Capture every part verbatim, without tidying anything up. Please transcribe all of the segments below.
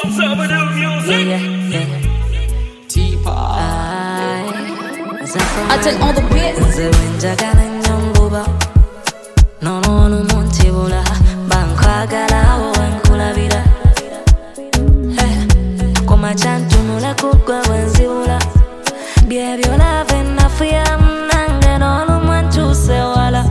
Yeah, yeah, yeah. I tell all the bits. No, no, montibula, bankwagala wenkulabira. Koma chantunula kugwa wenzibula. Byebyo lave nafuya mnange n'olumwantuuse wala.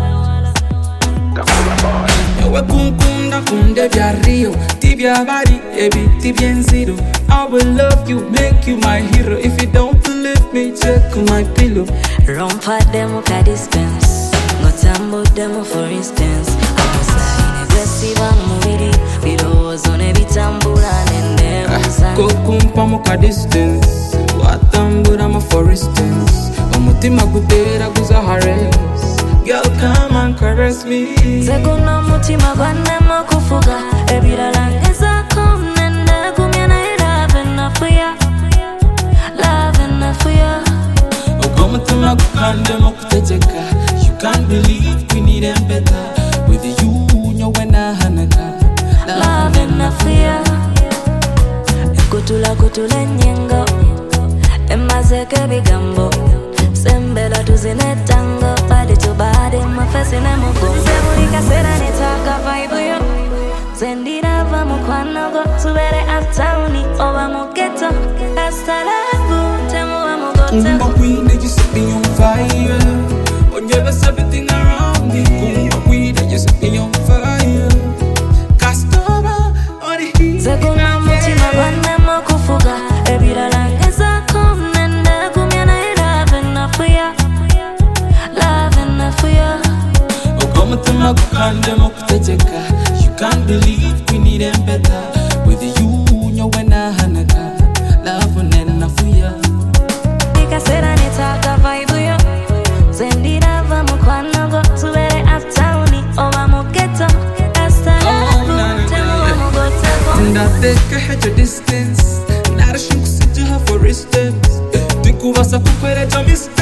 Ewe kunkunda kunde bya Rio, tibya bari ebiti byenziro. I will love you, make you my hero. If you don't believe me, check my pillow. Rompa demo ka distance, ngotambo demo for instance. Amusaine aggressive mubiri, birozo ne bitambula nende busa. Go kumpa mo ka distance, watambura mo for instance. Omutima gutera guza hares, girl come and caress me. Seguno mutima gwanemo kufuga, ebirala ngezako nende gumya na love enough for ya, love enough for ya. Ogomutima gukande mo kutegeka, you can't believe we need them better. With you nyowena hanaka, love enough for ya. Kutula kutula nyengo, emazeke bigambo. Sembela tuzine tango, body to body, mafesi na mugongo. Sebulika sera nitaka vibe yo, zendira va mukwanogo, tubere uptowni, oba mugeto, hasta lagu, temu wa mugote. Kumba queen, they just set me on fire. On your best everything around me. Kumba queen, they just set me on fire. Castova, on the heat. Seguna mutima gwanemo kufuga, ebirala ngezako nende gumya na love enough for ya, love enough for ya. Ogomutima gukande mo kutegeka, you can't believe we need them better. With you nyowena hanaka, love enough for ya. Sera nitaka vibe yo, zendira va mukwanogo, tubere uptowni, oba mugeto, hasta lagu, temu wa mugote. Ndateka hejo distance, narashinkusijaha for instance. Tikuvasa kukwere jo mistake.